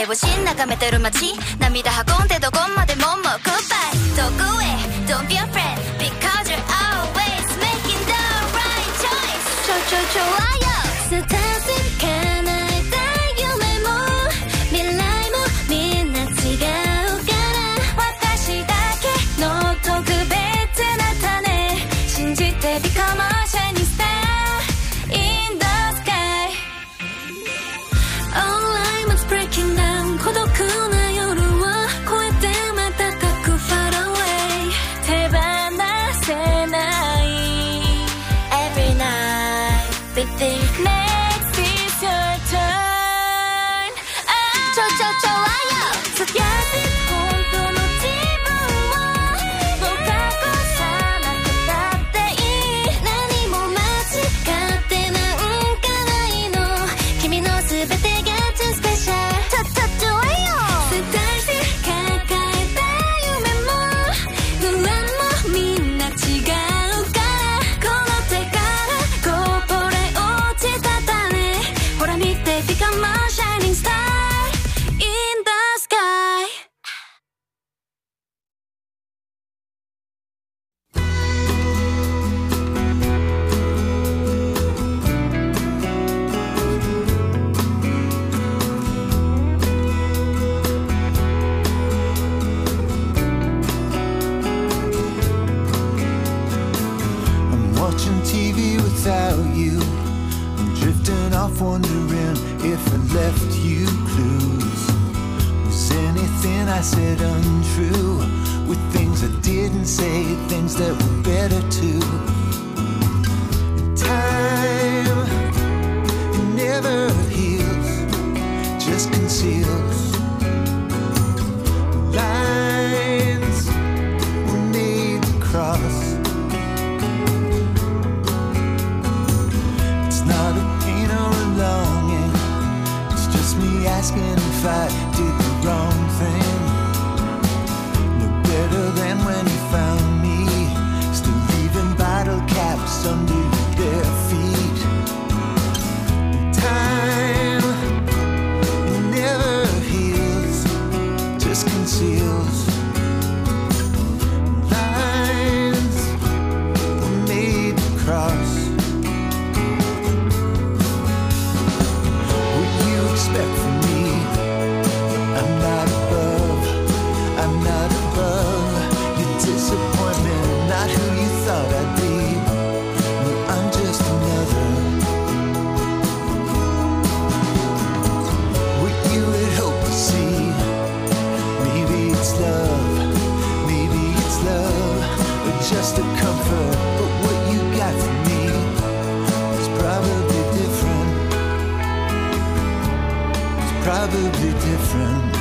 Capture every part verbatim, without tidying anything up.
をし眺めてる街涙運んでどこまでももう Goodbye どこへ Don't be afraid Because you're always making the right choice ちょちょちょわよスタート叶えた夢も未来もみんな違うから私だけの特別な種信じて Become a shining star in the sky All I was breaking down 孤独な夜を越えて瞬く Far away 手放せない Every night we think next is your turn ちょちょちょわよ付き合って本当の自分をもう過去さなくたっていい何も間違ってなんかないの君の全てが too special ちょちょちょわよ世界中抱えた夢も不安もみんな違うからこの手からこぼれ落ちた種ほら見て Become a shining star in the sky I'm watching T V without you. I'm drifting off wondering if I left you clues. Was anything I said untrue? With things I didn't say, things that were better too. Time, it never heals, just conceals. Lines were made to cross. It's not a pain or a longing. It's just me asking if I did the wrong thing. No better than when you found me, still leaving bottle caps under your bare feet. Time, it never heals, just conceals. Lines were made to cross. What you expect from me? I'm not above, I'm not above your disappointment, not who you thought I'd be. No, I'm just another. What you had hoped to see. Maybe it's love, maybe it's love, or just a comfort. But what you got from me is probably different. It's probably different.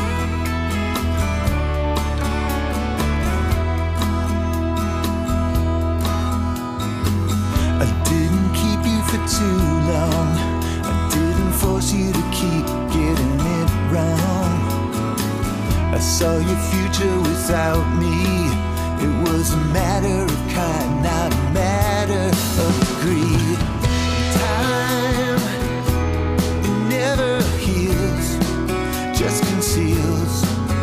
I didn't keep you for too long. I didn't force you to keep getting it wrong. I saw your future without me. It was a matter of kind, not a matter of greed. Time, it never heals, just conceals.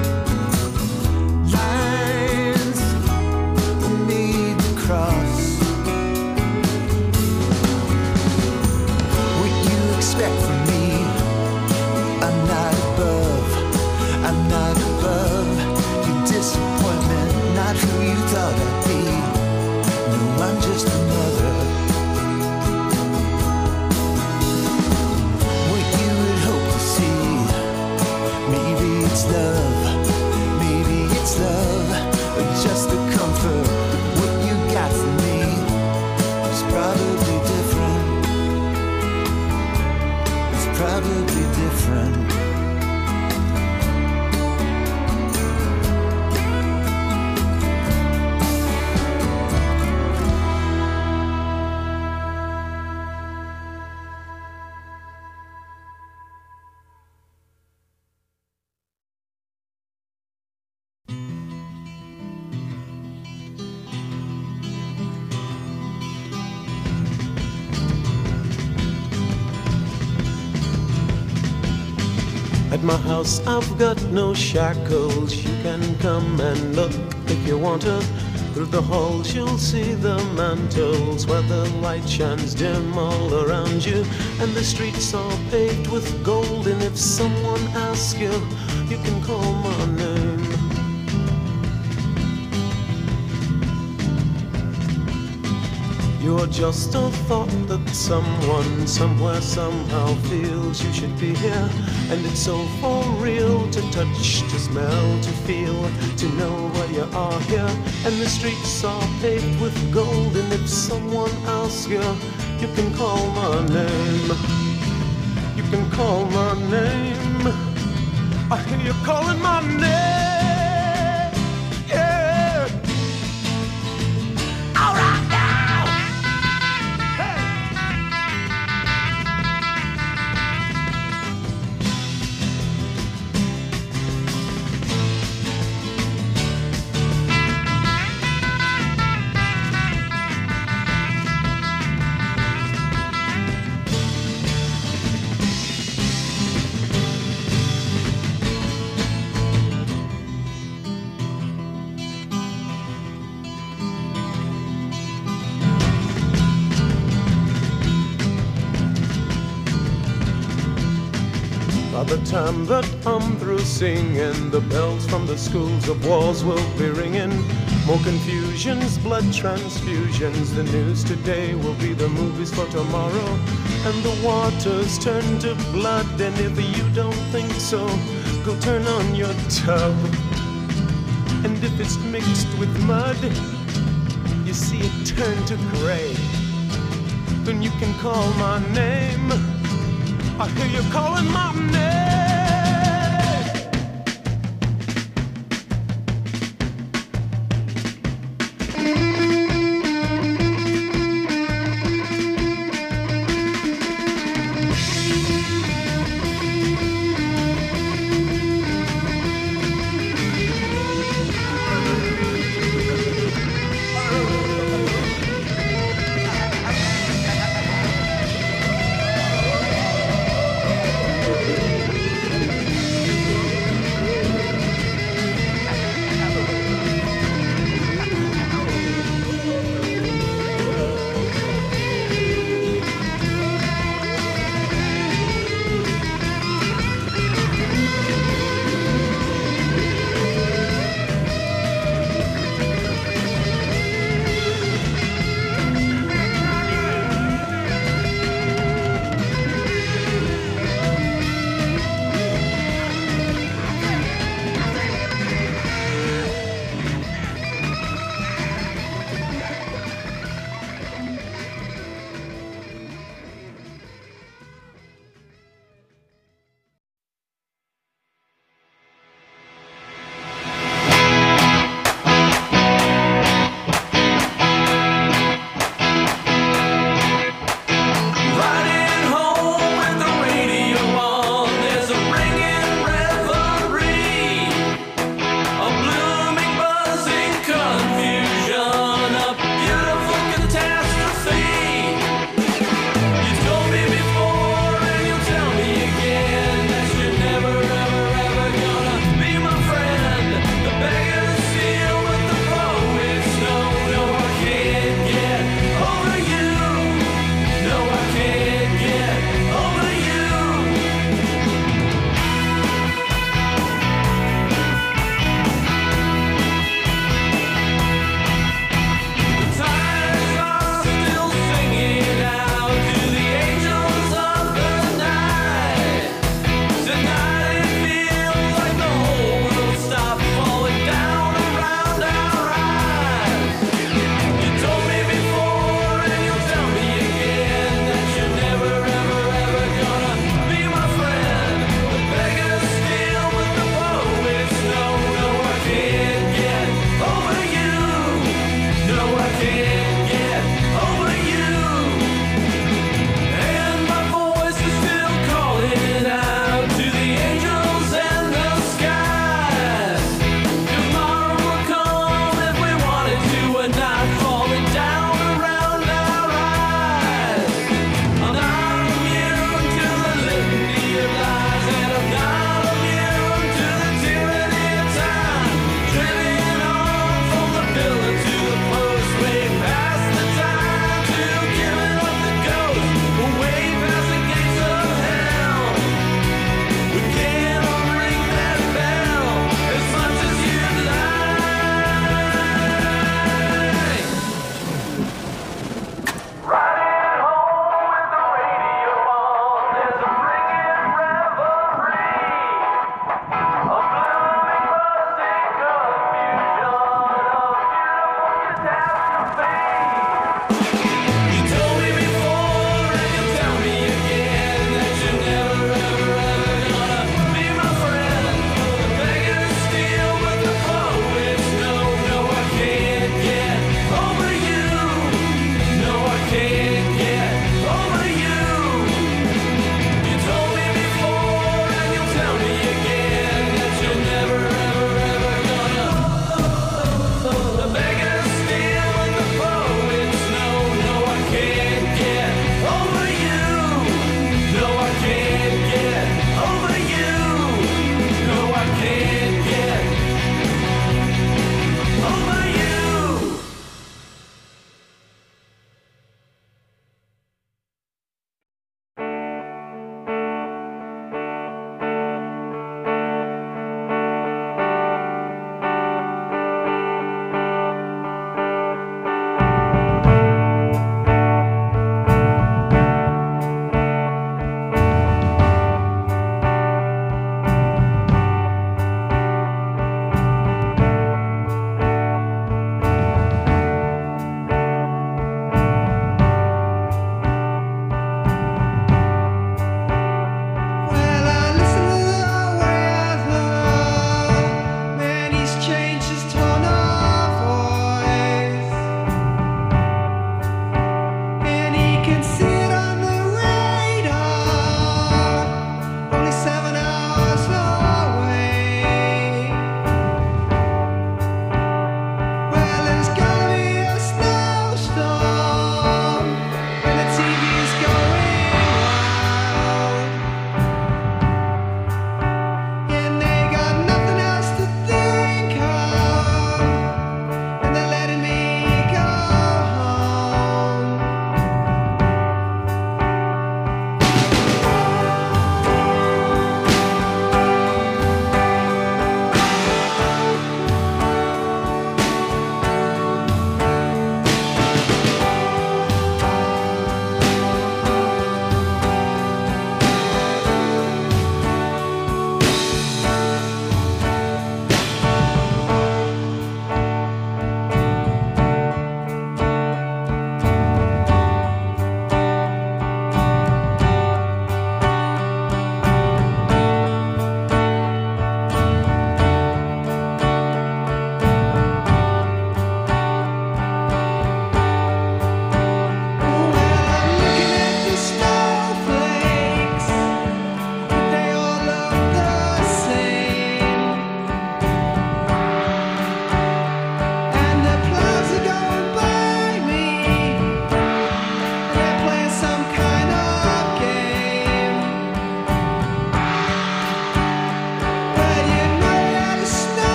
Lines were made to cross. What you expect from me? I'm not above, I'm not above your disappointment, not who you thought I'd be. No, I'm just another. At my house I've got no shackles. You can come and look if you want to. Through the halls you'll see the mantles where the light shines dim all around you. And the streets are paved with gold, and if someone asks you, you can call my name. You're just a thought that someone, somewhere, somehow feels you should be here. And it's so for real to touch, to smell, to feel, to know where you are here. And the streets are paved with gold, and if someone asks you, you can call my name. You can call my name. I hear you calling my name. Yeah. All right. By the time that I'm through singing, the bells from the schools of wars will be ringing. More confusions, blood transfusions. The news today will be the movies for tomorrow. And the waters turn to blood, and if you don't think so, go turn on your tub. And if it's mixed with mud, you see it turn to gray. Then you can call my name. I hear you calling my name.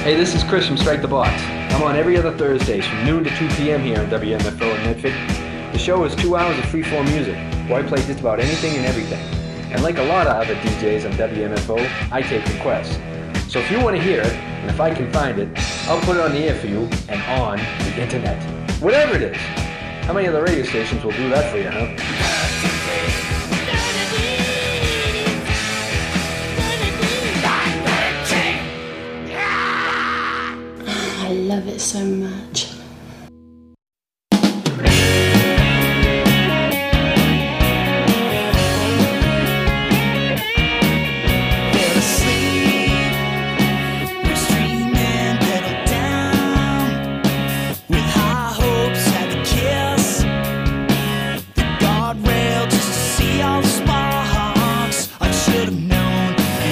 Hey, this is Chris from Strike the Box. I'm on every other Thursdays from noon to two p.m. here on W M F O in Medford. The show is two hours of free-form music, where I play just about anything and everything. And like a lot of other D Js on W M F O, I take requests. So if you want to hear it, and if I can find it, I'll put it on the air for you and on the internet. Whatever it is. How many other radio stations will do that for you, huh? I love it so much.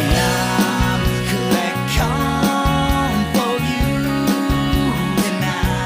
Come for you and I.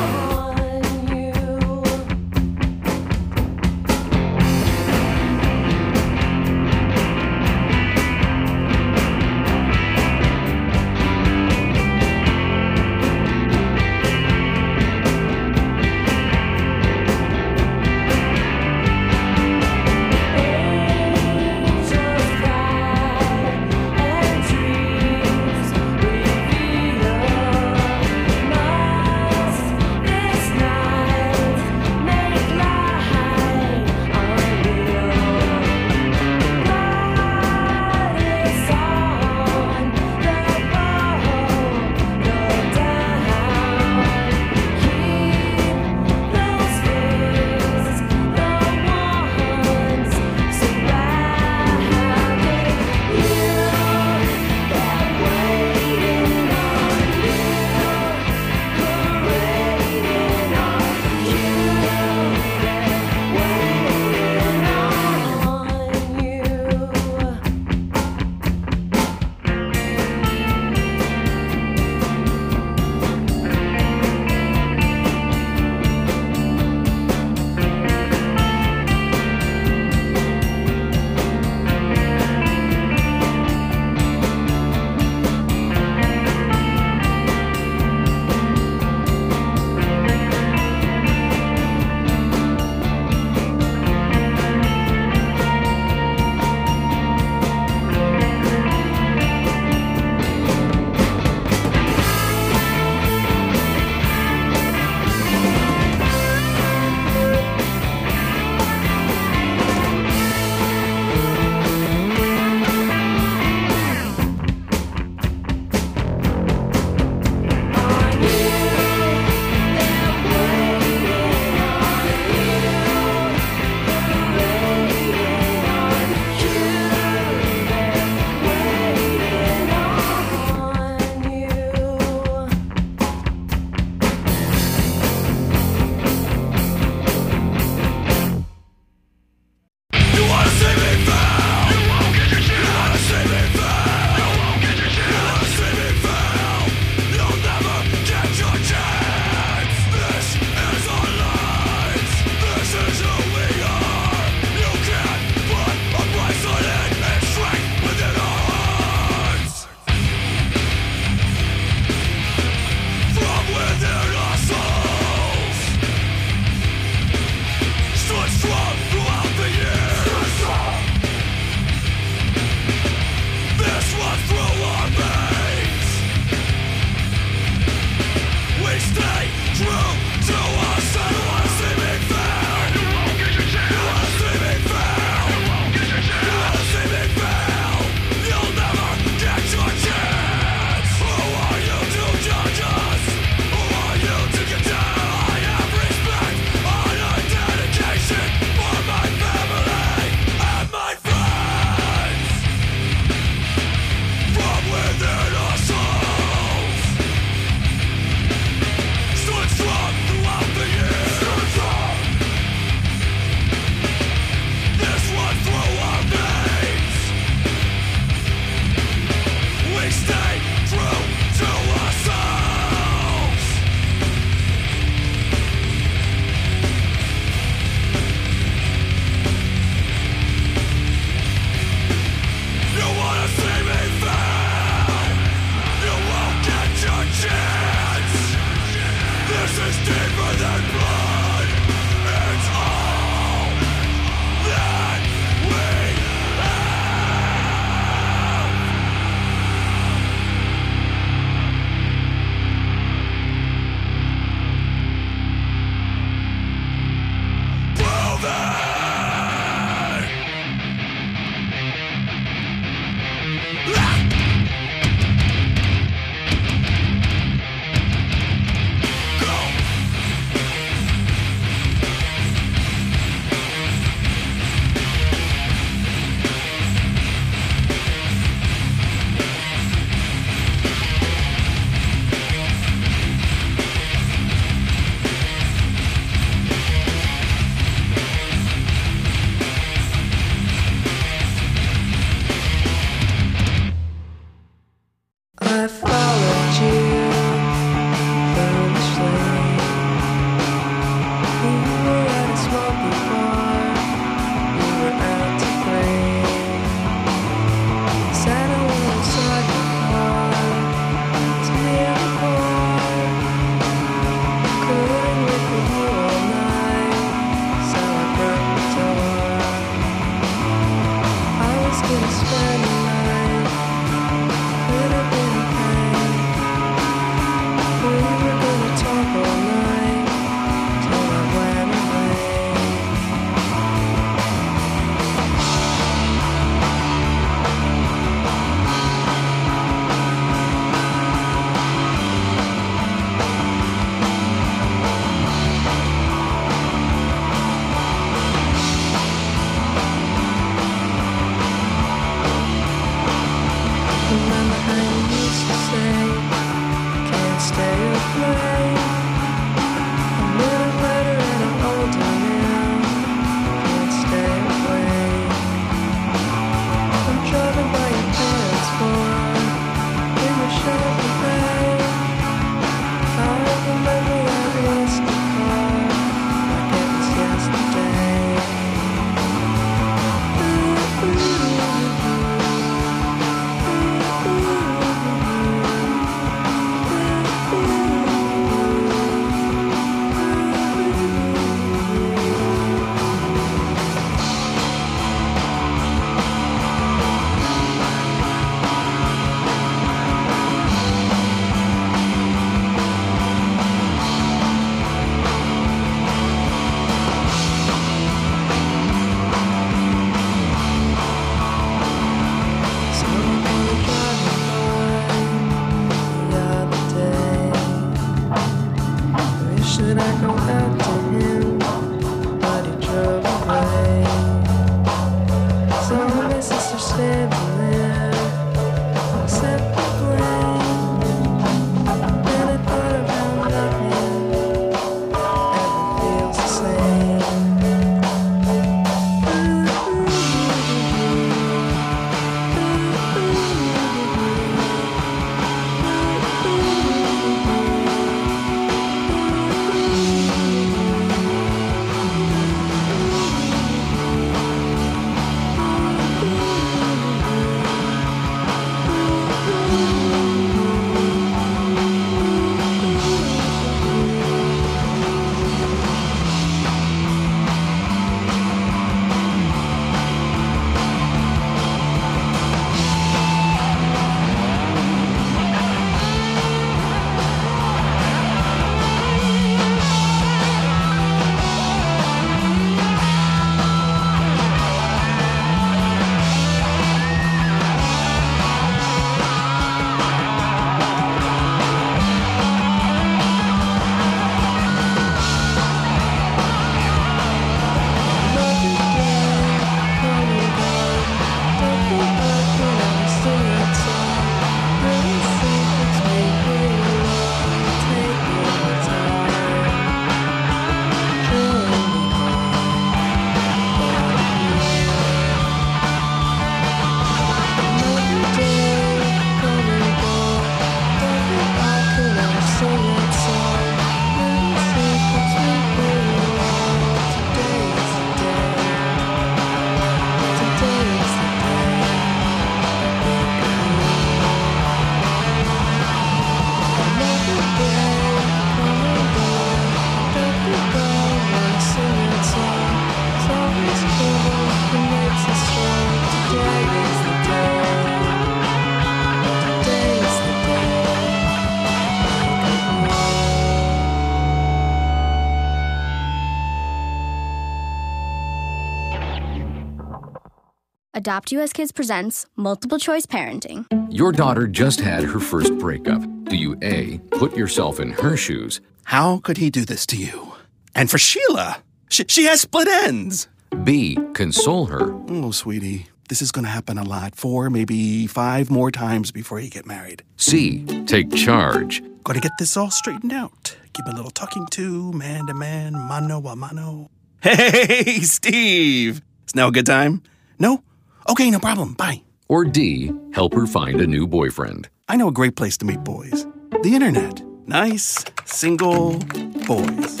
Adopt U S Kids presents Multiple Choice Parenting. Your daughter just had her first breakup. Do you A, put yourself in her shoes? How could he do this to you? And for Sheila, she, she has split ends. B, console her? Oh, sweetie, this is going to happen a lot. Four, maybe five more times before you get married. C, take charge? Got to get this all straightened out. Give a little talking to, man to man, mano a mano. Hey, Steve! Is now a good time? No? Okay, no problem. Bye. Or D, help her find a new boyfriend? I know a great place to meet boys. The internet. Nice, single boys.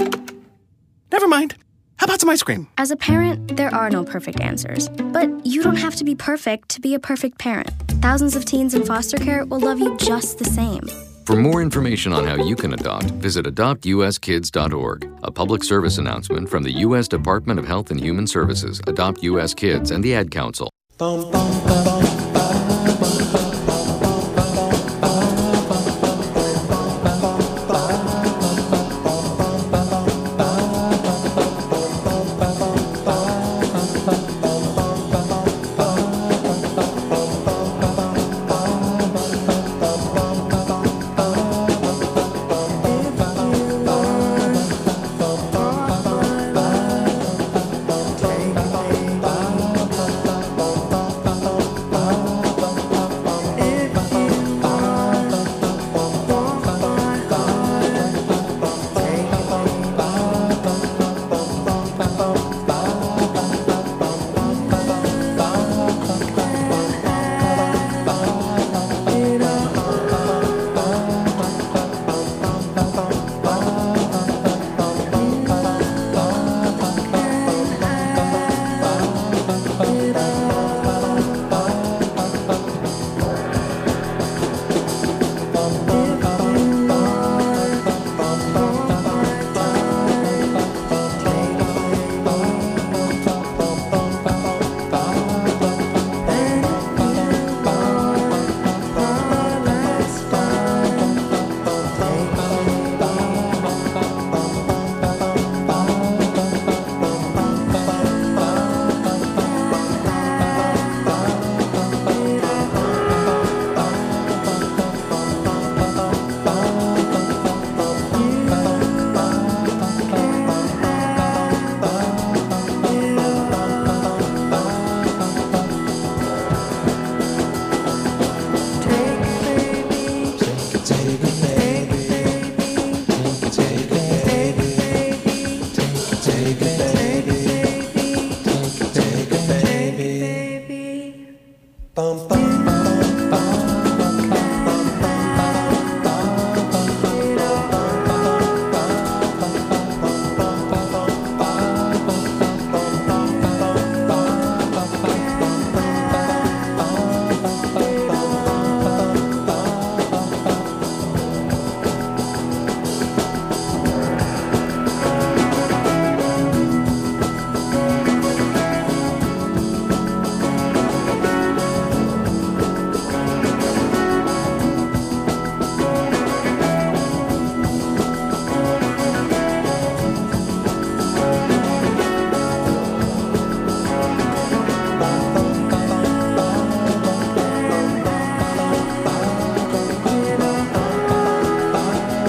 Never mind. How about some ice cream? As a parent, there are no perfect answers. But you don't have to be perfect to be a perfect parent. Thousands of teens in foster care will love you just the same. For more information on how you can adopt, visit adopt u s kids dot org. A public service announcement from the U S Department of Health and Human Services, Adopt U S Kids, and the Ad Council. Bum, bum, bum.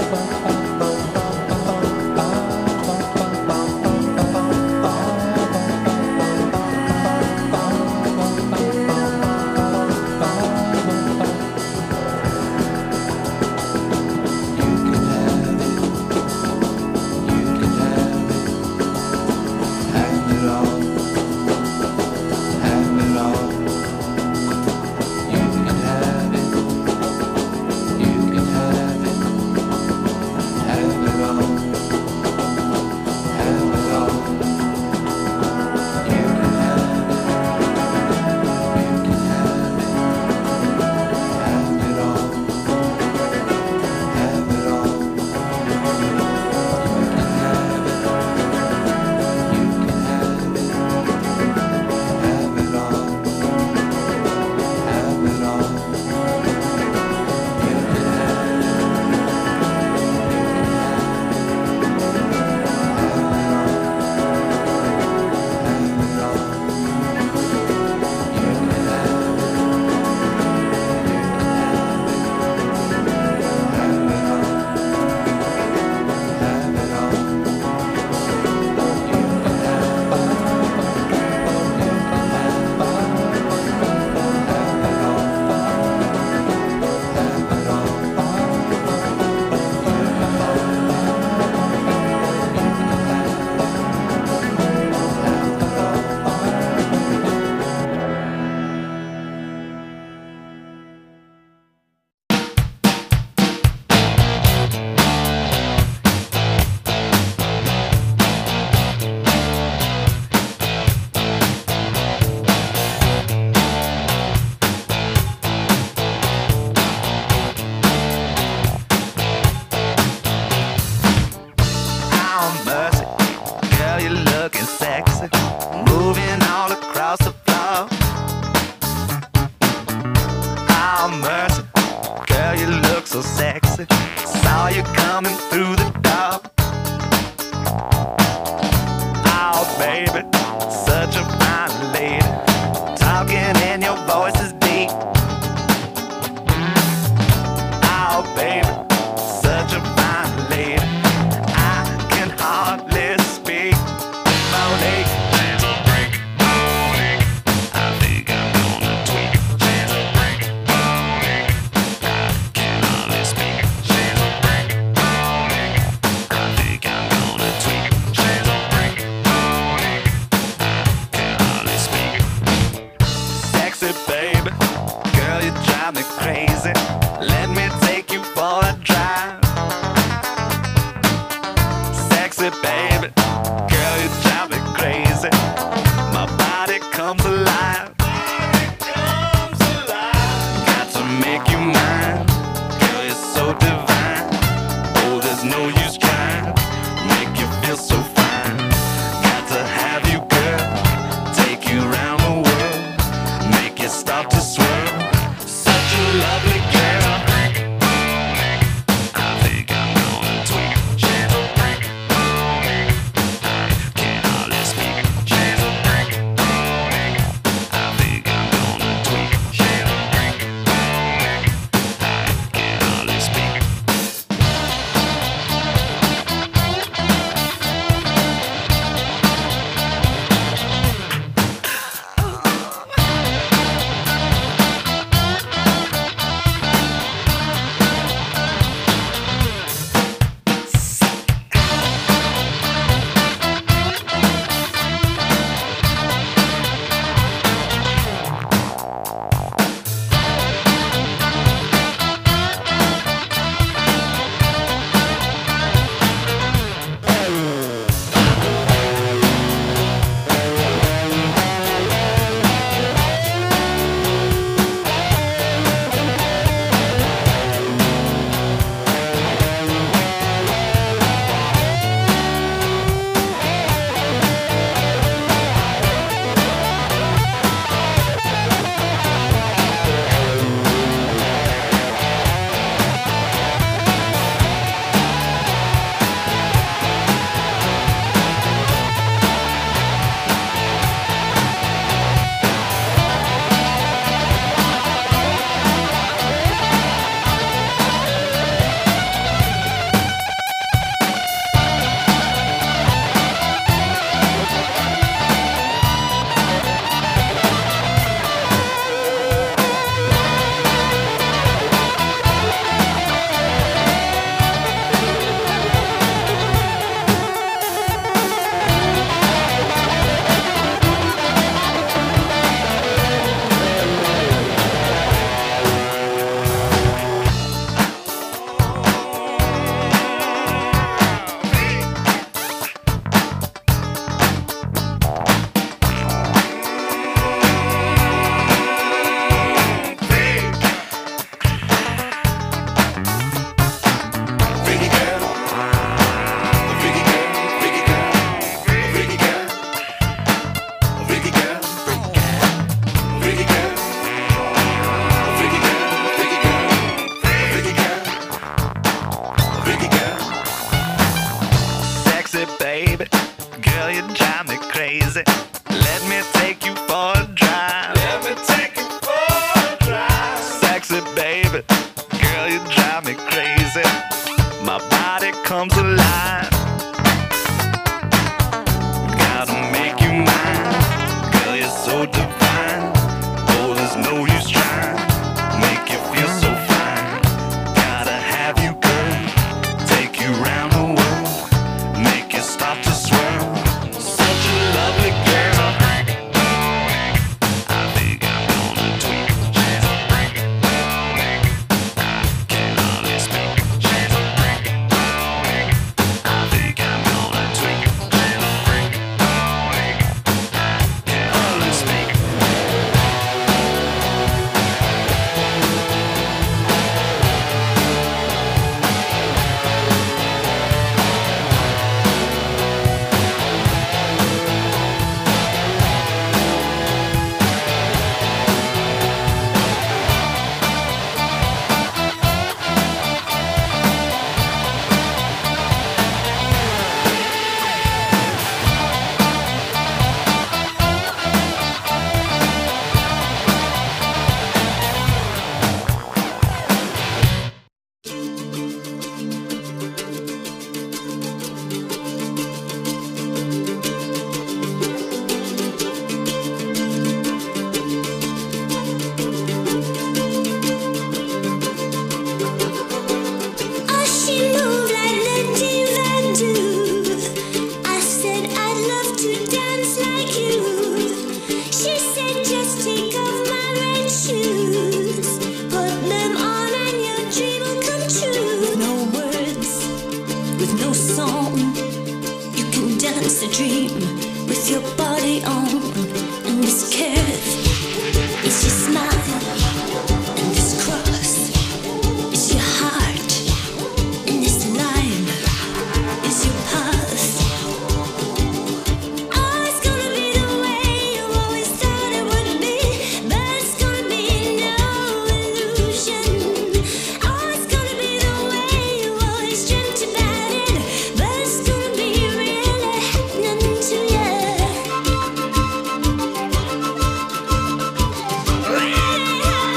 so sexy. Saw you coming through the door. Oh, baby, such a fine lady. Talking and your voice is deep. Oh, baby, such a fine lady. I can hardly speak. Monique, hands will break. Monique, I think I'm gonna tweak. Hands will break. Monique, I can hardly speak. Hands will break. Monique, I think I'm gonna tweak. Hands will break. Monique, I can hardly speak. Sexy baby, girl, you drive me crazy. Let me take you for a drive. Sexy baby, girl, you drive me crazy. My body comes alive. Got to make you mine. Girl, you're so divine. Oh, there's no use trying. Make you feel so fine. Got to have you, girl. Take you around the world. Make you stop to swirl. Such a lovely girl. I think I'm gonna tweak. Chance will break. Can't hardly speak. Chance will break. I think I'm gonna tweak. Chance will break. Can't hardly speak. crazy. Let me take you for a drive. Let me take you for a drive. Sexy baby, girl, you drive me crazy. My body comes alive. Gotta make you mine. Girl, you're so divine. Oh, there's no use trying. Make you feel so fine. Gotta have you, girl. Take you round the world. Make you start to swirl. Such a lovely girl. I think I'm gonna tweak. Can't hardly speak. I think I'm gonna tweak. Can't hardly speak. Oh, she moved like Letty Van do. I said I'd love to dance like you. She said just take off my red shoes, put them on and your dream will come true. No words, with no song, you can dance a dream with your body on. And this curve is your smile, and this cross is your heart, and this line is your path. Oh, it's gonna be the way you always thought it would be, but it's gonna be no illusion. Oh, it's gonna be the way you always dreamt about it, but it's gonna be really happening to you. Really happening.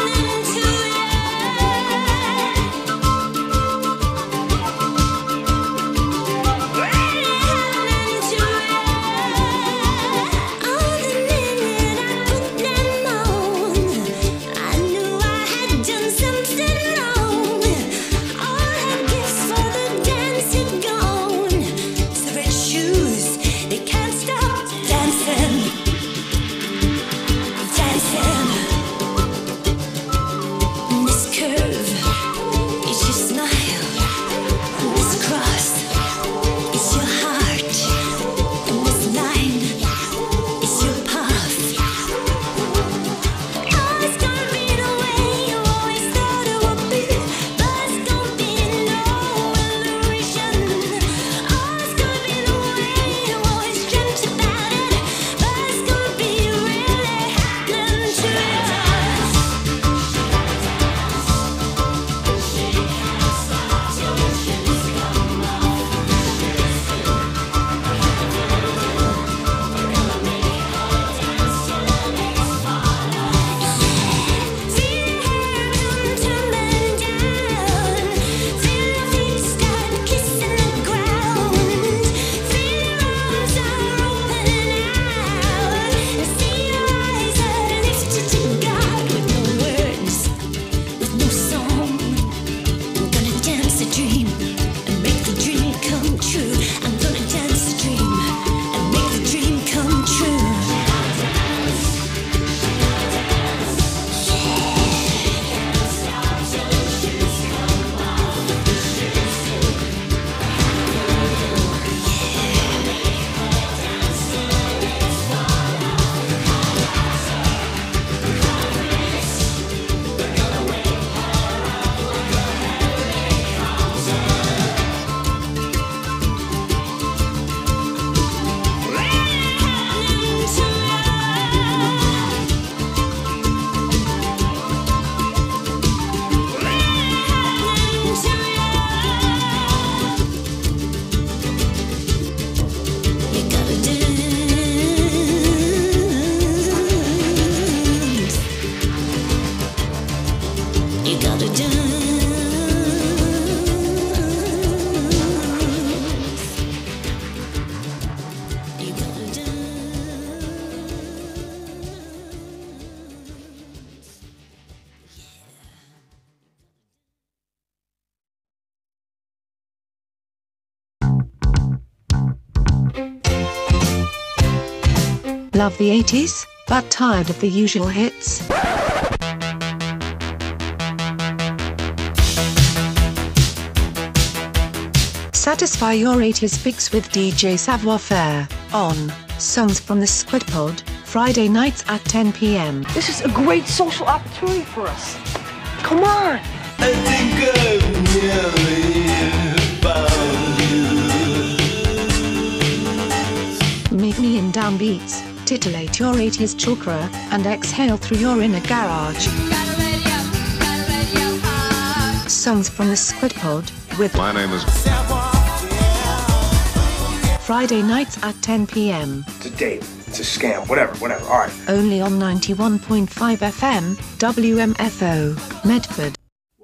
Love the eighties, but tired of the usual hits? Satisfy your eighties fix with D J Savoir Faire on Songs from the Squid Pod, Friday nights at ten p m. This is a great social opportunity for us. Come on! I think I've nearly found you. Meet me in downbeats, titillate your eighties chakra, and exhale through your inner garage. Songs from the Squid Pod with My name is Friday nights at ten p m. It's a date. It's a scam. Whatever, whatever. All right. Only on ninety-one point five F M, W M F O, Medford.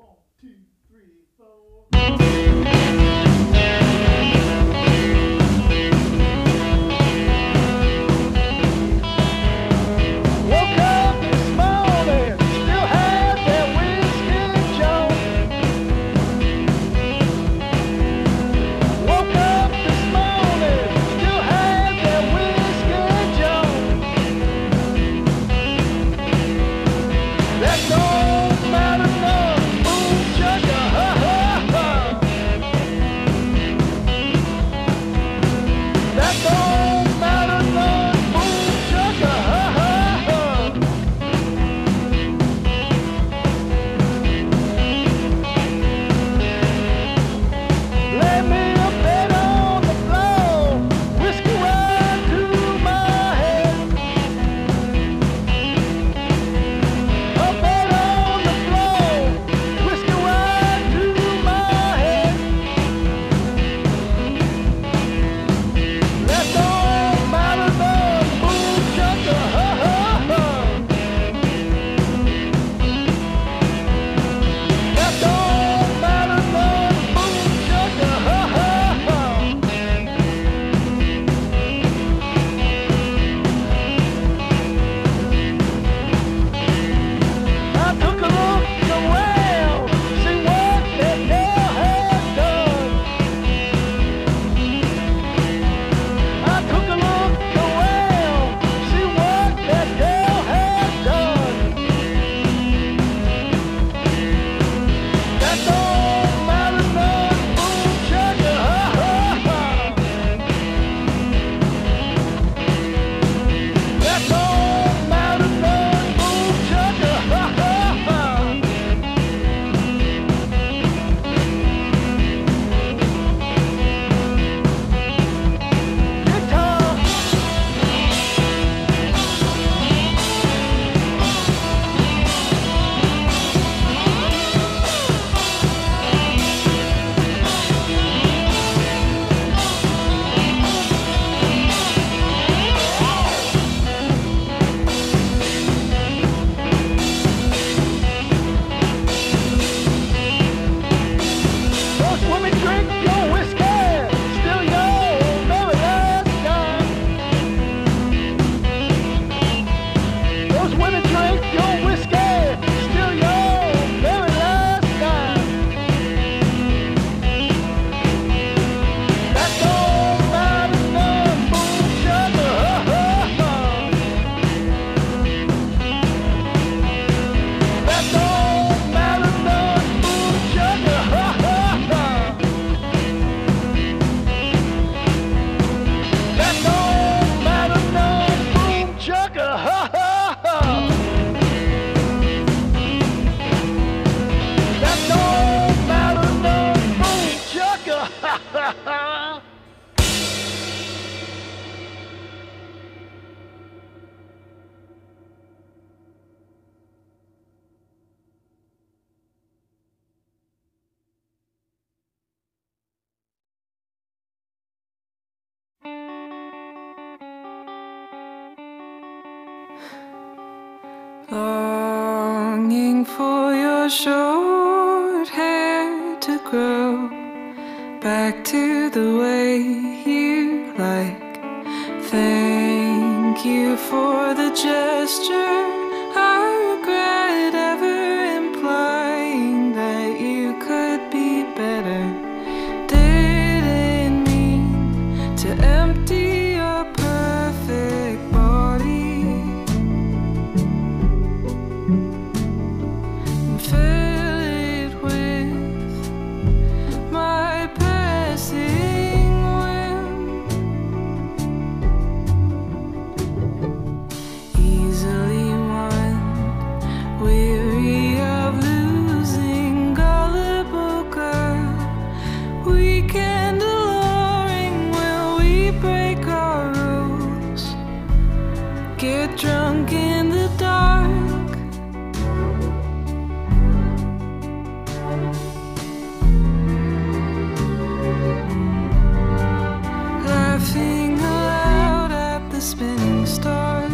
Longing for your short hair to grow back to the way you like. Thank you for the gesture. I regret ever implying that you could be better. Didn't mean to empty drunk in the dark. Laughing aloud at the spinning stars.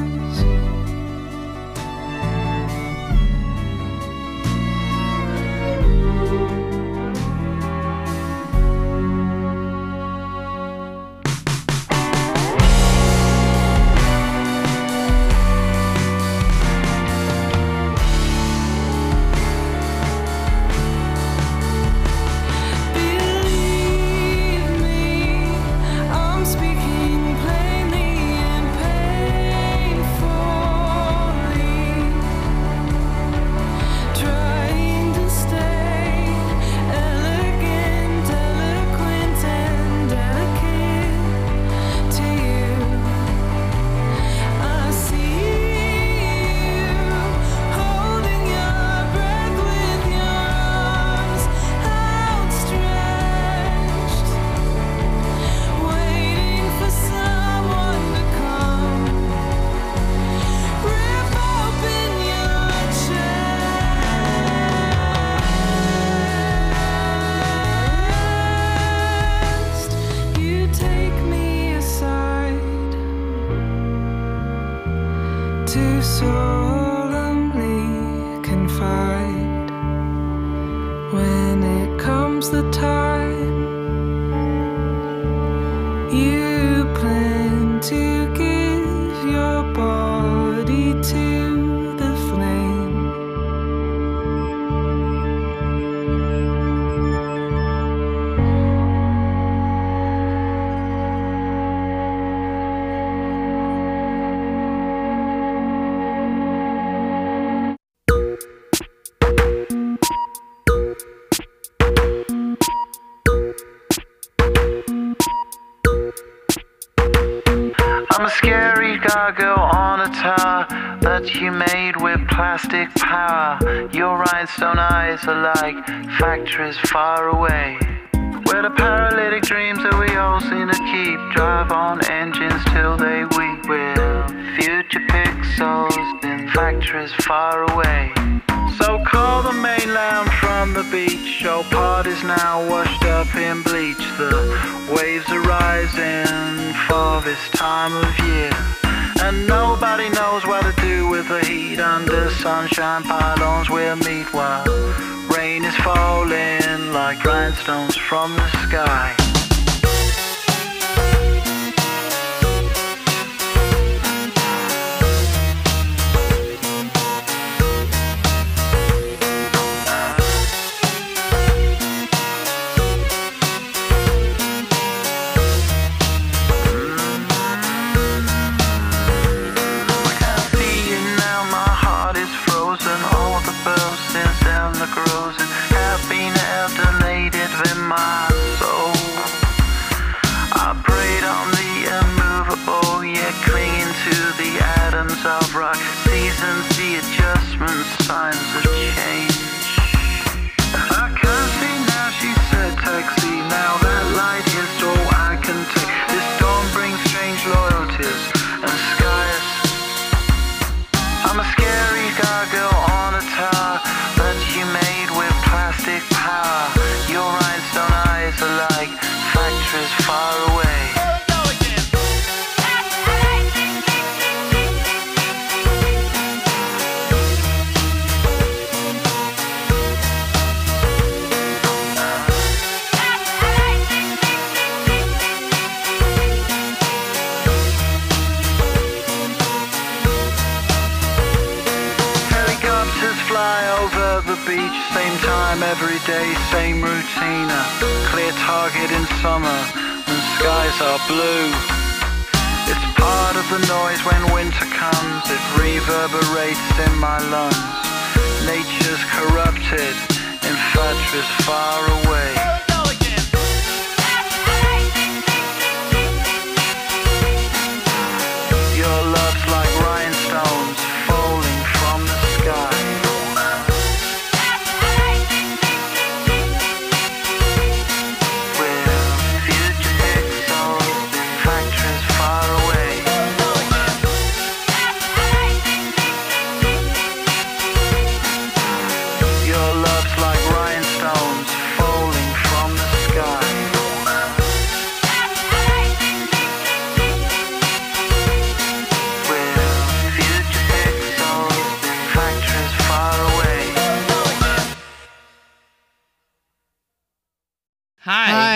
To solemnly confide when it comes the time you plan to give your body to the flame. I'm a scary gargoyle on a tower that you made with plastic power. Your rhinestone eyes are like factories far away, where the paralytic dreams that we all seem to keep drive on engines till they weep. We're future pixels in factories far away. So call the mainland from the beach. Your party's now washed up in bleach. The waves are rising for this time of year, and nobody knows what to do with the heat. Under sunshine pylons we'll meet while rain is falling like rhinestones from the sky. Of rock, seasons, the adjustments, signs of change. I can't see now, she said, taxi. Now that light is all I can take. This dawn brings strange loyalties and skies. I'm a scary gargoyle on a tower that you made with plastic power. Your rhinestone eyes are like factories far away. Beach, same time every day, same routine. A clear target in summer when skies are blue. It's part of the noise when winter comes. It reverberates in my lungs. Nature's corrupted in factories far away. Your love's like rhinestones falling from the sky.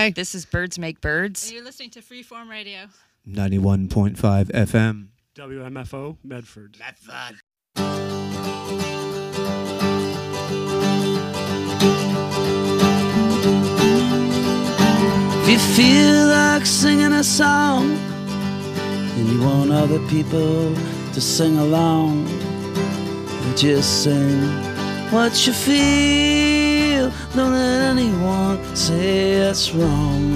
Hi. This is Birds Make Birds. And you're listening to Freeform Radio. ninety-one point five F M. W M F O, Medford. Medford. If you feel like singing a song and you want other people to sing along, just sing what you feel. Don't let anyone say it's wrong.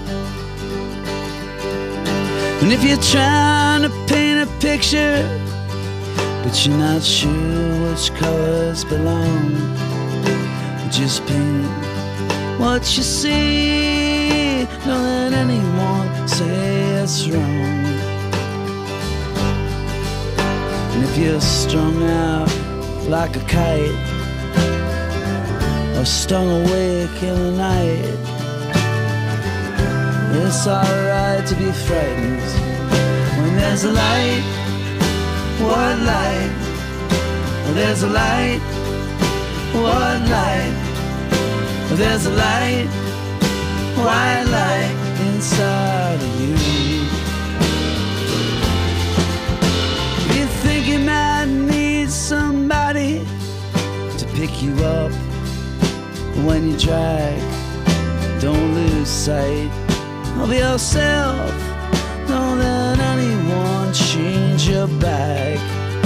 And if you're trying to paint a picture but you're not sure which colors belong, just paint what you see. Don't let anyone say it's wrong. And if you're strung out like a kite or stung awake in the night, it's alright to be frightened when there's a light. What light? Well, there's a light. What light? Well, there's a light. White light inside of you. You think you might need somebody to pick you up when you drag. Don't lose sight of yourself. Don't let anyone change your back.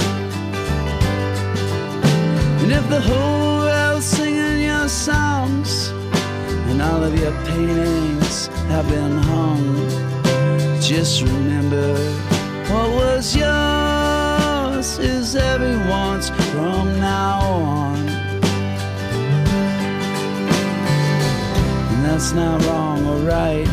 And if the whole world's singing your songs and all of your paintings have been hung, just remember what was yours is everyone's from now on. And that's not wrong or right.